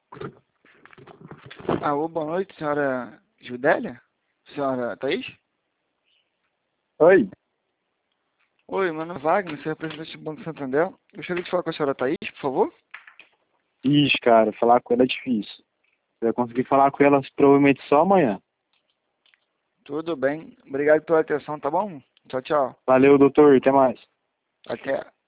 Alô, boa noite, senhora Judélia? Senhora Thaís? Oi? Oi, meu nome é Wagner, sou representante do Banco Santander. Gostaria de falar com a senhora Thaís, por favor? Ixi, cara, falar com ela é difícil. Você vai conseguir falar com ela provavelmente só amanhã. Tudo bem. Obrigado pela atenção, tá bom? Tchau, tchau. Valeu, doutor. Até mais. Até.